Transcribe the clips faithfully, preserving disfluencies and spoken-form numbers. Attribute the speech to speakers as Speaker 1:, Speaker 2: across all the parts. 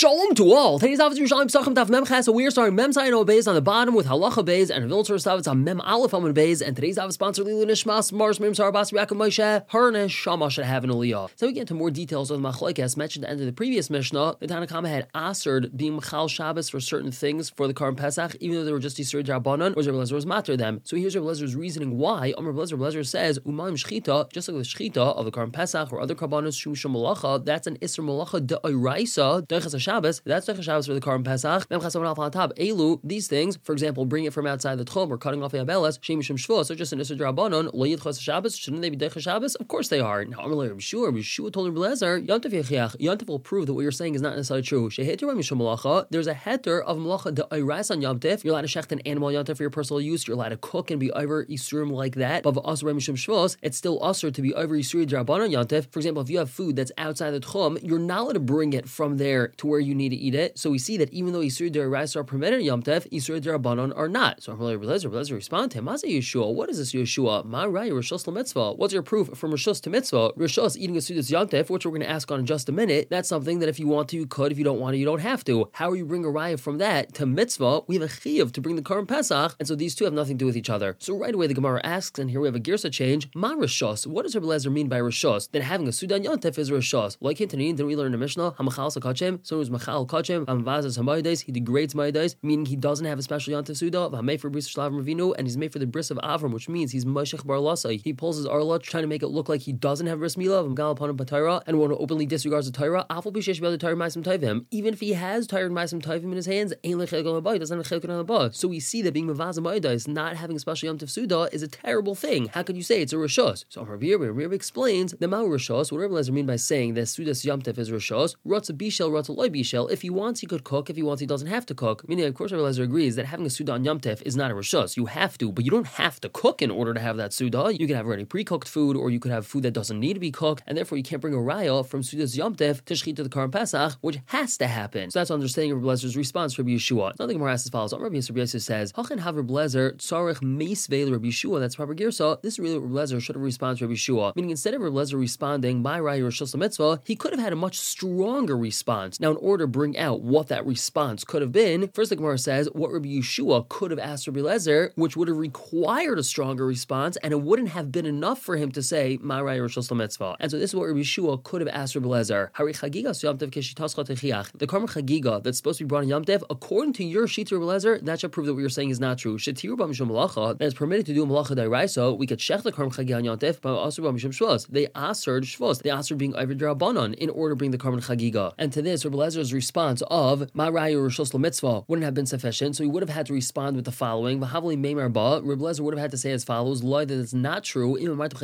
Speaker 1: Shalom to all. Today's Daf is Yerushalayim Pesachim Daf Mem Ches. So we are starting Mem Zayin Amud Beis on the bottom with Halacha Beis and Vilter Stavitz on Mem Aleph Amud Beis. And today's Daf is sponsored Lilu Nishmas Mars Mim Sarabas Yaakov Moshe Her Neshama should have an Aliyah. So we get into more details of the Machlokes mentioned at the end of the previous Mishnah. The Tanna Kama had asered being Mechal Shabbos for certain things for the Karm Pesach, even though they were just Yisur Drabanan, or Rebbe Lezer was matter them. So here's Rebbe Lezer's reasoning why. Amr Rebbe Lezer, Rebbe Lezer says Umayim Shchita, just like the Shchita of the Karm Pesach or other Karbanos Shum Shum Malacha, that's an Isser Malacha De'oraisa Deichas Shabbos. That's Deichas Shabbos for the Karm Pesach. Mem Chas on top. Elu, these things, for example, bring it from outside the Tchum or cutting off the Abelas, Shem Shum Shvos, so just an Isser Drabanan, Lo Yidchas Shabbos. Shouldn't they be Deichas Shabbos? Of course they are. Now Amr Rebbe Shua, Rebbe Shua told Rebbe Lezer, Yontif Yechiach. Yontif will prove that what you're saying is not necessarily true. Sheheter Mishum Malacha. There's a heter of Malacha De'oraisa on Yom Tif. You're allowed to shecht an animal Yom Tif for your personal use. You're allowed to cook and be over Yisurim like that. But Asur Mishum Shvos, it's still Asur to be over Yisuri Drabanan Yom Tif. For example, if you have food that's outside the Tchum, you're not allowed to bring it from there to where you need to eat it. So we see that even though Yisuri De'oraisa are permitted in Yom Tif, Yisuri Drabanan are not. So Rebbe Lezer, Rebbe Lezer respond to him, Maze Yeshua, what is this Yeshua? Ma Rai Rishos L'Mitzvah. What's your proof from Rishos to Mitzvah? Rishos eating a Sudas Yom Tif, which we're going to ask on in just a minute. That's something that if you want to, you could. If you don't want to, you don't have to. How are you bring a Raya from that to Mitzvah? We have a Chiyuv to bring the Karm Pesach, and so these two have nothing to do with each other. So right away the Gemara asks, and here we have a Girsa change, Ma Rishos. What does Rebbe Lezer mean by Rishos? That having a Sudan Yom Tif is Rishos. Like Hintanin, didn't we learn in the Mishnah? Hamachal Sakachem, someone who's Machal Kachem, Hamvazas Hamaydes, he degrades Maydes, meaning he doesn't have a special Yom Tif Suda, Hamay for Bris Shlav Ravinu, and he's made for the Bris of Avram, which means he's Mashech Bar Lasai. He pulls his Arla trying to make it look like he doesn't have Bris Milah, Hamgal upon Patira, and one who openly disregards the Torah, Afal Bishesh Bel Torah Maisim Taivim. Even if he has Torah Maisim Taivim in his hands, Ain Lechel Galabay doesn't have Chel on the So we see that being Mavaz Maydes, not having a special Yom Tif Suda, is a terrible thing. How could you say it's a Rishos? So Rabbi Rabbi explains the Ma'u Rishos. What Rabbi Lezer mean by saying that Sudas Yom Tif is Rishos? Ratza Bishel, Ratza Loy Bishel. If he wants, he could cook. If he wants, he doesn't have to cook. Meaning, of course, Rabbi Lezer agrees that having a Suda on Yom Tif is not a Rishos. You have to, but you don't have to cook in order to have that Suda. You can have already pre-cooked food, or you could have food that doesn't need to be cooked, and therefore you can't bring a raya from Sudas Yom Tif to Shechit to the Karm Pesach, which has to happen. So that's understanding Rabbi Lezer's response to Rabbi Yeshua. Another Gemara asks as follows. Rabbi Yisrael says, Hachin have Rabbi Lezer tzarech meisvei Rabbi Yeshua. That's proper girsa. This is really what Rabbi Lezer should have responded to Rabbi Yeshua. Meaning, instead of Rabbi Lezer responding by raya Rishos Mitzvah, he could have had a much stronger response. Now, in order to bring out what that response could have been, first the Gemara says what Rabbi Yeshua could have asked Rabbi Lezer, which would have required a stronger response, and it wouldn't have been enough for him to say Ma raya Rishos Mitzvah. And so this is what Rabbi Yeshua could have asked Rabbi Lezer. Hari chagiga Yom Tiv keshitascha techiach. The karma chagiga that's supposed to be brought in Yom Tiv, according to your shita Rabbi Lezer, that should prove that what you're saying is not true. Shetiru b'mishum malacha, that is permitted to do malacha da'iraisa. We could shech the karma chagiga on Yom Tiv, but also b'mishum shvos. They asered shvos. They asered being over drabanan in order to bring the karma chagiga. And to this, Rabbi Lezer's response of Ma raya Rishos Mitzvah wouldn't have been sufficient, so he would have had to respond with the following: V'havli meimar ba. Rabbi Lezer would have had to say as follows: Lie that it's not true. If you want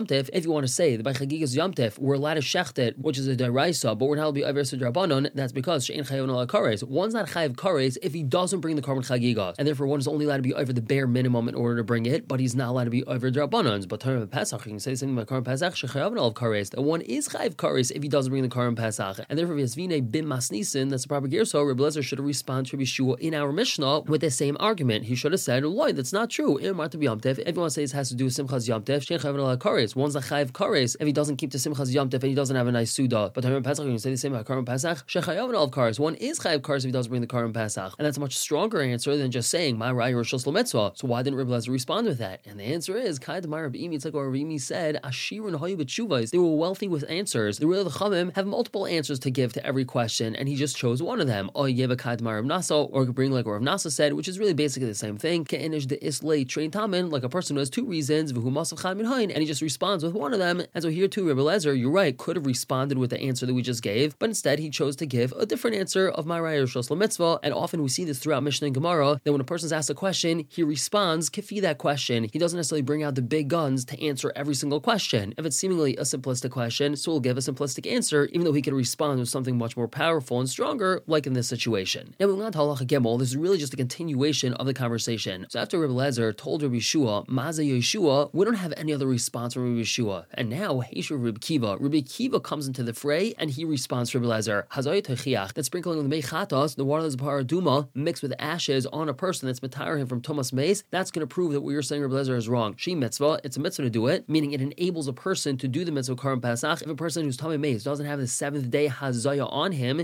Speaker 1: to say that by chagigas Yom Tif we're allowed to shecht it, which is a deraisa, but we're not allowed to be over drabanan, that's because she'en chayav ala kares. One's not chayav kares if he doesn't bring the karban chagigas, and therefore one is only allowed to be over the bare minimum in order to bring it, but he's not allowed to be over drabanans. But time of Pesach, you can say something about karban Pesach shechayav ala kares, that one is chayav kares if he doesn't bring the karban Pesach, and therefore if Yasvine bim masnisin, that's the proper gear. So Rabbi Lezer should have responded to Rabbi Yeshua in our Mishnah with the same argument. He should have said, "Loi, that's not true." Everyone says it has to do with Simchas Yom Tif. Shein chayav ala kares. One's a chayav kares if he doesn't keep the Simchas Yom Tif and he doesn't have a nice suda. But Tamim Pesach, you can say the same about Karban Pesach. Shechayav ala kares. One is chayav kares if he doesn't bring the Karban Pesach, and that's a much stronger answer than just saying Ma raya Rishos Mitzvah. So why didn't Rabbi Lezer respond with that? And the answer is Kai Demar Rabbi Imi. It's like what Rabbi Imi said. Ashirun hayu b'tshuvos. They were wealthy with answers. The real Chachamim have multiple answers to give to every question, and he just chose one of them. Or Yeva Kai Demar Rabbi Nasa, or could bring like what Rabbi Nasa said, which is really basically the same thing. Ke'enish de islay train tamin, like a person who has two reasons, v'hu masav chad min hain, and he just responds with one of them. And so here too, Rabbi Lezer, you're right, could have responded with the answer that we just gave, but instead he chose to give a different answer of Ma raya Rishos Mitzvah. And often we see this throughout Mishnah and Gemara, that when a person's asked a question, he responds kifi that question. He doesn't necessarily bring out the big guns to answer every single question. If it's seemingly a simplistic question, so we'll give a simplistic answer, even though he could respond with something much more powerful and stronger, like in this situation. Now moving on to Halacha Gimel, this is really just a continuation of the conversation. So after Rabbi Lezer told Rabbi Yeshua, Maza Yeshua, we don't have any other response from Rabbi Yeshua. And now, Heishu Rabbi Kiva. Rabbi Kiva comes into the fray and he responds to Rabbi Lezer. Hazay Techiach, that sprinkling of the Meichatos, the water that's paraduma, mixed with ashes on a person that's matire him from Thomas Mace, that's going to prove that what you're saying, Rabbi Lezer, is wrong. She mitzvah, it's a mitzvah to do it, meaning it enables a person to do the mitzvah Karm Pesach. If a person who's Tomei Mace doesn't have the seventh day Hazaya on him,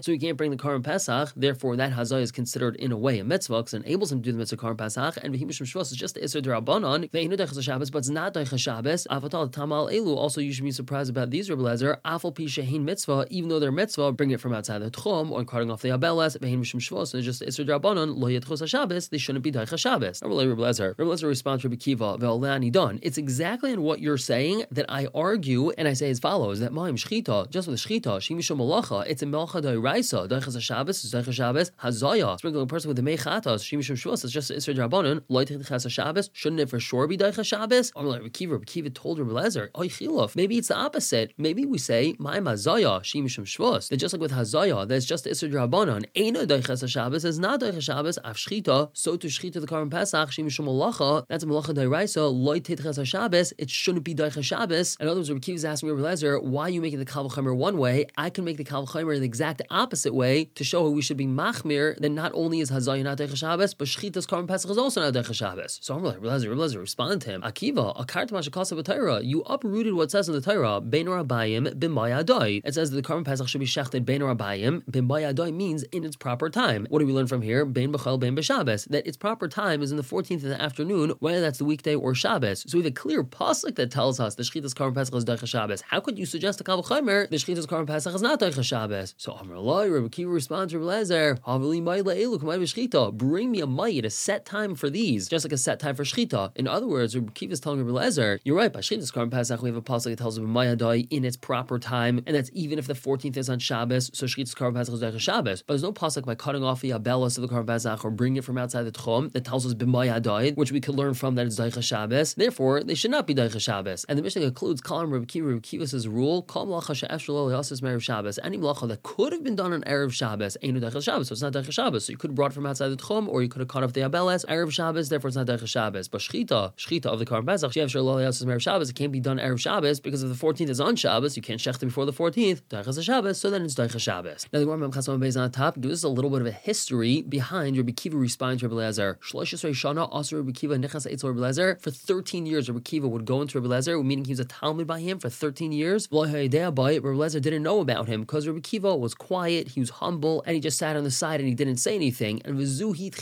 Speaker 1: so he can't bring the Karban Pesach. Therefore, that Hazaya is considered in a way a mitzvah because it enables him to do the mitzvah Karban Pesach. And V'hi Mishum Shavuos is just the Isser D'Rabbanan. Ve'inu Deichas Shabbos, but it's not Deichas Shabbos. Avatal Tamal Elu. Also, you should be surprised about these Rebbe Lezer. Afal Pi Shehin Mitzvah, even though they're mitzvah, bring it from outside the Tchum or cutting off the Abeles. Ve'hin Mishum Shavuos, and it's just the Isser D'Rabbanan. Lo Yedchos Shabbos. They shouldn't be Deichas Shabbos. Rebbe Lezer. Rebbe Lezer responds to Rebbe Kiva. Ve'olani done. It's exactly in what you're saying that I argue, and I say as follows: that Ma'im Shchita, just with the Shchita, Shimishum Malacha, it's a Melcha D'Oraisa. Deichas Shabbos is Deichas Shabbos. Hazaya, sprinkling a person with the Meichatos, Shimishum Shavuos, it's just Isser D'Rabbanan. Lo Yedchos Shabbos. Shouldn't it for sure be Deichas Shabbos? I'm like Rebbe Kiva. Rebbe Kiva told Rebbe Lezer, Oy Chiluf. Maybe it's the opposite. Maybe we say Ma'im Hazaya, Shimishum Shavuos. That just like with Hazaya, that's just Isser D'Rabbanan. Eino Deichas Shabbos is not Deichas Shabbos. Av Shchita, so to Shchita the Karban Pesach, Shimishum Malacha. That's a Malacha D'Oraisa. Lo Yedchos Shabbos. It shouldn't be Deichas Shabbos. In other words, Rebbe Kiva is asking Rebbe Lezer, why are you making the Kal V'chomer one way? I can make the Kal V'chomer the exact opposite way to show how we should be machmir. That not only is Hazaya not Deichas Shabbos, but Shchita's Karban Pesach is also not Deichas Shabbos. So I'm like, Rebbe Lezer, Rebbe Lezer, respond to him. Akiva, Akart Mashakasa B'Torah. You uprooted what says in the Torah. Bein Rabayim B'May Adai. It says that the Karban Pesach should be shechted Bein Rabayim. B'May Adai means in its proper time. What do we learn from here? Bein B'Chol Bein B'Shabbos. That its proper time is in the fourteenth in the afternoon, whether that's the weekday or Shabbos. So we have a clear pasuk that tells us the Shchita's Karban Pesach is Deichas Shabbos. How could you suggest to Kal V'chomer the Shchita's Karban Pesach is not Deichas Shabbos? So Amar Loi, Rebbe Kiva responds to Rebbe Lezer, Havli Ma'ila Elu K'may B'Shchita. Bring me a ma'id, a set time for these, just like a set time for Shchita. In other words, Rebbe Kiva is telling Rebbe Lezer, you're right. By Shchita's Karban Pesach, we have a pasuk that tells us B'May Adai in its proper time, and that's even if the fourteenth is on Shabbos. So Shchita's Karban Pesach is Deichas Shabbos. But there's no pasuk by cutting off the abelos of the Karban Pesach or bringing it from outside the Tchum that tells us B'May Adai, which we could learn from that it's Deichas Shabbos. Therefore, they should not be Deichas Shabbos. And the Mishnah concludes, Kalam Rebbe Kiva, Rebbe Kiva's rule, Kol Malacha she'efshar lo li'asos me'erev Shabbos. Any malacha that could have been done on Erev Shabbos, Einu Deichas Shabbos, so it's not Deichas Shabbos. So you could have brought it from outside the Tchum, or you could have cut off the abeles Erev Shabbos. Therefore, it's not Deichas Shabbos. But Shchita, Shchita of the Karban Pesach, she'efshar lo li'asos me'erev Shabbos, it can't be done Erev Shabbos because if the fourteenth is on Shabbos, you can't shecht it before the fourteenth. Deichas Shabbos, so then it's Deichas Shabbos. Now the Gemara Mem Chasam Beis on top. This is a little bit of a history behind Rebbe Kiva responding to Rebbe Lezer. Shlosh Yisrei Shana Asur Rebbe Kiva Nichas Eitzel Rebbe Lezer. For thirteen years, Rebbe Kiva would go into Rebbe Lezer, meaning he was a Talmud by him for thirteen years. Rebbe Lezer didn't know about him because Rebbe Kiva was quiet, he was humble, and he just sat on the side and he didn't say anything. And this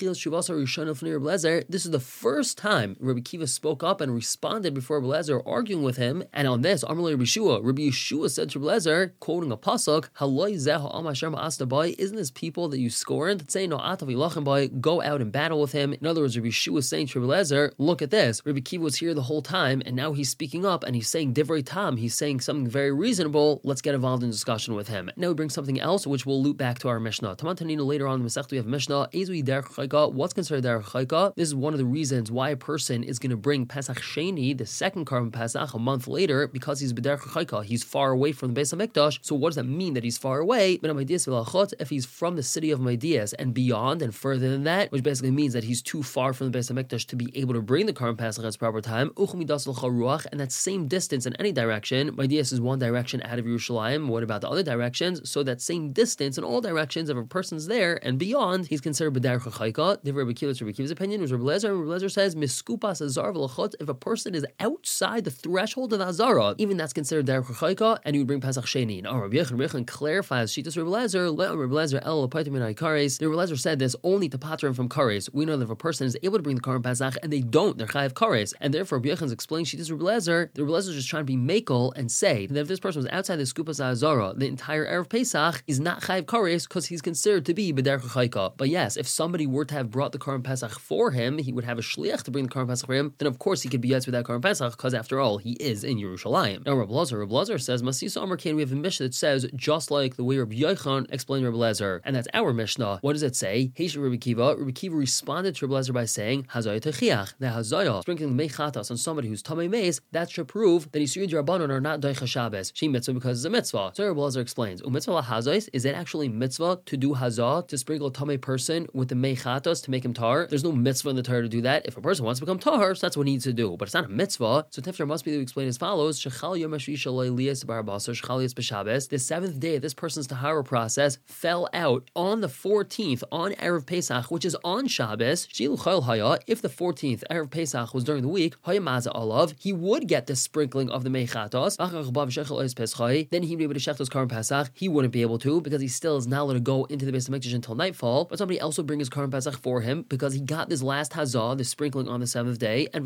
Speaker 1: is the first time Rebbe Kiva spoke up and responded before Rebbe Lezer, arguing with him. And on this, Amalei Rebbe Yeshua, Rebbe Yeshua said to Rebbe Lezer, quoting a pasuk, isn't this people that you scorned? Say no go out and battle with him. In other words, Rebbe Yeshua was saying to Rebbe Lezer, look at this. Rebbe Kiva was here the whole time, and now he's speaking up and he's saying divrei tam. He's saying something very reasonable. Let's get involved in discussion with him. Now we bring something else, which will loop back to our Mishnah. Tamantanino later on in the Masechta we have Mishnah. Ezui derech chayka. What's considered derech chayka? This is one of the reasons why a person is going to bring Pesach Sheni, the second Karban Pesach, a month later, because he's b'derech chayka. He's far away from the Beis Hamikdash. So what does that mean that he's far away? If he's from the city of Maidias and beyond and further than that, which basically means that he's too far from the Beis Hamikdash to be able to bring the Karban Pesach at its proper time, and that same distance in any direction, Maidias is one direction out of Yerushalayim. What about the other directions? So that same distance in all directions, if a person's there and beyond, he's considered b'derech chayka. The Rebbe Kiva, Rebbe Kiva's opinion was Rebbe Lezer. Rebbe Lezer says miskupas azar v'lachot. If a person is outside the threshold of Azara, even that's considered derech chayka, and you would bring Pesach Sheni. Now Rabbi Yechon, Rabbi Yechon clarifies Shitas Rebbe Lezer. Let Rebbe Lezer el l'paitim min ha'ikares. The Rebbe Lezer said this only to pater him from kares. We know that if a person is able to bring the Karban Pesach and they don't, they're chayav kares, and therefore Rabbi Yechon's explaining Shitas Rebbe Lezer. The Rebbe Lezer is just trying to be makel and say that if this person was outside the skupas Azara, the entire Erev Pesach is not chayav kares because he's considered to be b'derech chayka. But yes, if somebody were to have brought the Karban Pesach for him, he would have a shliach to bring the Karban Pesach for him, then of course he could be yetz with that Karban Pesach because after all, he is in Yerushalayim. Now Rabbi Lezer, Rabbi Lezer says, Masisa Amar Kain, we have a Mishnah that says, just like the way Rabbi Yochanan explained Rabbi Lezer, and that's our Mishnah. What does it say? Heish Rabbi Kiva. Rabbi Kiva responded to Rabbi Lezer by saying, Hazaya techiach. The Hazaya, sprinkling mechatas on somebody who's tamei meis, that should prove that Yisuri Rabbanon are not Deichas Shabbos. She mitzvah because it's a mitzvah. So Rabbi Lezer explains, umitzvah hazais, is it actually mitzvah to do hazah, to sprinkle a tamei person with the mechatas to make him tar? There's no mitzvah in the Torah to do that. If a person wants to become tar, so that's what he needs to do. But it's not a mitzvah. So Tifsher must be explained as follows: Shechal yom hashvisha lo'eliyas barabasa shechal yis b'Shabbos. The seventh day of this person's tahara process fell out on the fourteenth on Erev Pesach, which is on Shabbos. Shilu chayil haya. If the fourteenth Erev Pesach was during the week, haya maza alav, he would get the sprinkling of the mechatos. Then he'd be able to shech those Karban Pesach. He wouldn't be able to. because he still is not allowed to go into the Beis Hamikdash until nightfall, but somebody else would bring his Karban Pesach for him because he got this last Hazah, this sprinkling on the seventh day, and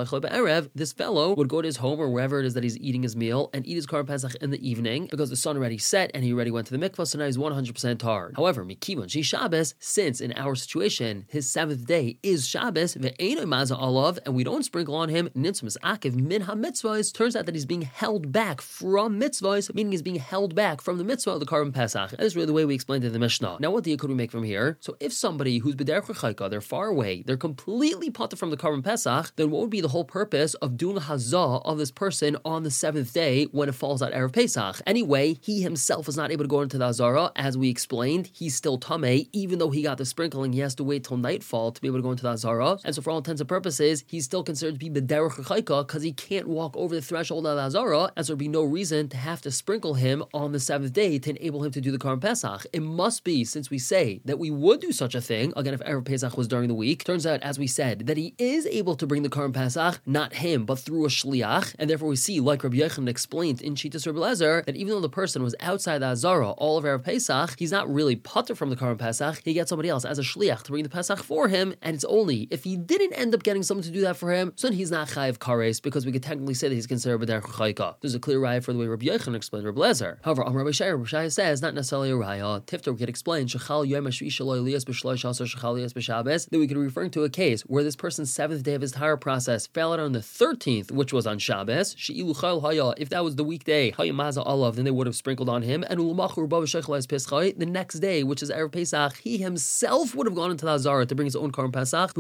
Speaker 1: this fellow would go to his home or wherever it is that he's eating his meal and eat his Karban Pesach in the evening because the sun already set and he already went to the mikvah, so now he's one hundred percent tar. However, Mikivon Shi Shabbos, since in our situation his seventh day is Shabbos, ve'eino maza alav, and we don't sprinkle on him nitzmas akiv min ha-mitzvahs, turns out that he's being held back from mitzvahs, meaning he's being held back from the mitzvah of the Karban Pesach. That is really the way we explained it in the Mishnah. Now, what deal could we make from here? So if somebody who's b'derech chayka, they're far away, they're completely potter from the Karban Pesach, then what would be the whole purpose of doing a hazah of this person on the seventh day when it falls out Erev Pesach? Anyway, he himself is not able to go into the hazara. As we explained, he's still tamei, even though he got the sprinkling, he has to wait till nightfall to be able to go into the hazara. And so for all intents and purposes, he's still considered to be b'derech chayka because he can't walk over the threshold of the hazara, and so there'd be no reason to have to sprinkle him on the seventh day to enable him to do the Karban Pesach. It must be, since we say that we would do such a thing, again, if Erev Pesach was during the week, turns out, as we said, that he is able to bring the Karban Pesach, not him, but through a shliach, and therefore we see, like Rabbi Yochanan explained in Shitas Rebbe Lezer, that even though the person was outside the Hazara all of Erev Pesach, he's not really putter from the Karban Pesach, he gets somebody else as a shliach to bring the Pesach for him, and it's only if he didn't end up getting someone to do that for him, so then he's not chayiv kares, because we could technically say that he's considered b'derech chayka. There's a clear raya for the way Rabbi Yochanan explained Rebbe Lezer. However, on Rabbi Shai, Rabbi Shai says, not necessarily a raya. Tifter, we could explain, shechal yom hashvi shelo elias b'shlosh asar shechal elias b'shabbos, that we could be referring to a case where this person's seventh day of his entire process fell out on the thirteenth, which was on Shabbos. She'ilu chayil haya, if that was the weekday, haya maza alav, then they would have sprinkled on him. And ulumachur bava shechal es pischai, the next day, which is Erev Pesach, he himself would have gone into the Hazara to bring his own Karban Pesach,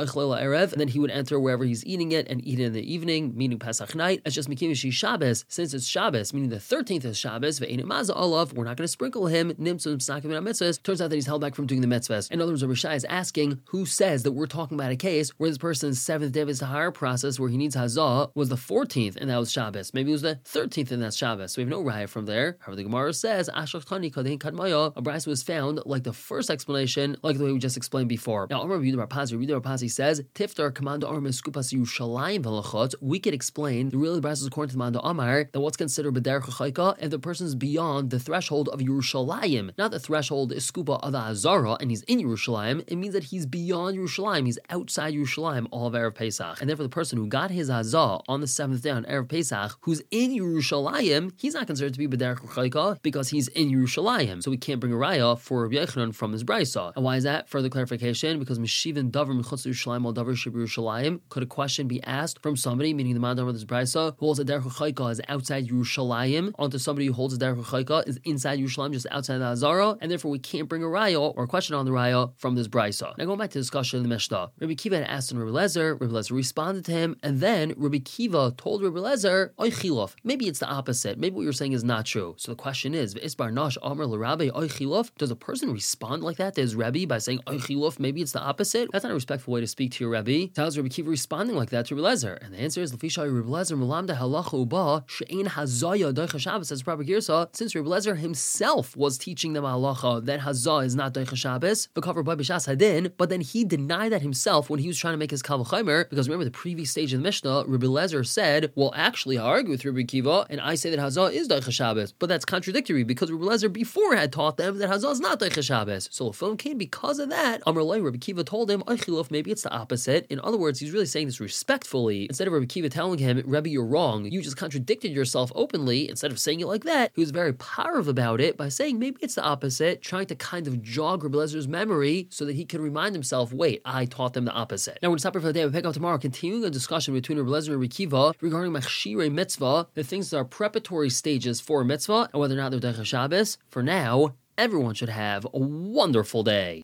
Speaker 1: and then he would enter wherever he's eating it and eat it in the evening, meaning Pesach night. It's just Mikim Shi Shabbos, since it's Shabbos, meaning the thirteenth is Shabbos, ve'ein maza alav, we're not going to sprinkle him. Nimtzum snakim min mitzvahs. Turns out that he's held back from doing the mitzvahs. In other words, Rabbi Shai is asking, who says that we're talking about a case where this person's seventh day of his Tahara process, where he needs Hazah, was the fourteenth and that was Shabbos. Maybe it was the thirteenth and that's Shabbos. So we have no raya from there. However, the Gemara says, Ashach Tani Kadein Kadmaya, a brayso was found like the first explanation, like the way we just explained before. Now, Amar Yehuda Bar Pazi, Yehuda Bar Pazi says, Tiftar Commando Arma Skupas Yerushalayim Velachot. We could explain the really brayso is according to the Mando Amar that what's considered b'derech chayka if the person's beyond the threshold of Yerushalayim. Not the threshold is skupa of the Hazara and he's in Yerushalayim. It means that he's beyond Yerushalayim. He's outside Yerushalayim all of Erev Pesach. And therefore, the person who got his Hazah on the seventh day on Erev Pesach, who's in Yerushalayim, he's not considered to be b'derech chayka because he's in Yerushalayim. So we can't bring a raya for Rabbi Yochanan from this brayso. And why is that? Further clarification, because Meshivin Davar Mechutz Yerushalayim al Davar Sheb Yerushalayim, could a question be asked from somebody, meaning the man of this brayso, who holds a derech chayka is outside Yerushalayim, onto somebody who holds a derech chayka is inside Yerushalayim, just outside the Hazara, and therefore we can't bring a raya or a question on the raya from this brayso. Now going back to the discussion in the Mishnah, Rabbi Kiva had asked on Rabbi Lezer, Rabbi Lezer responded to him, and then Rabbi Kiva told Rabbi Lezer, Oy chilof, maybe it's the opposite, maybe what you're saying is not true. So the question is, V'isbar nash amar l'Rabbi Oy chilof, does a person respond like that to his Rebbe by saying Oy chilof, maybe it's the opposite? That's not a respectful way to speak to your Rebbe. So how's Rabbi Kiva responding like that to Rabbi Lezer? And the answer is, L'fisha Rabbi Lezer Mulamda halacha uba she'ein hazaya doicha Shabbos, as proper girsa, since Rabbi Lezer himself was teaching them halacha that hazah is not doicha Shabbos, v'kavar by b'shas hadin, but then he denied that himself when he was trying to make his kal v'chaimer, because remember the previous stage of the Mishnah, Rabbi Lezer said, well actually I argue with Rabbi Kiva, and I say that hazah is doicha Shabbos, but that's contradictory, because Rabbi Lezer before had taught them that hazah is not doicha Shabbos. So Lefilm came because of that, Amar Loi, Rabbi Kiva told him, Oichilof, maybe it's the opposite. In other words, he's really saying this respectfully. Instead of Rabbi Kiva telling him, Rebbe, you're wrong, you just contradicted yourself openly, instead of saying it like that, he was very powerful about it by saying maybe it's the opposite, trying to kind of jog Rabbi Lezer's memory so that he can remind himself, wait, I taught them the opposite. Now we're going to stop here for the day. We'll pick up tomorrow, continuing a discussion between Rabbi Lezer and Rabbi Kiva regarding Machshirei Mitzvah, the things that are preparatory stages for mitzvah, and whether or not they're Doicha Shabbos. For now, everyone should have a wonderful day.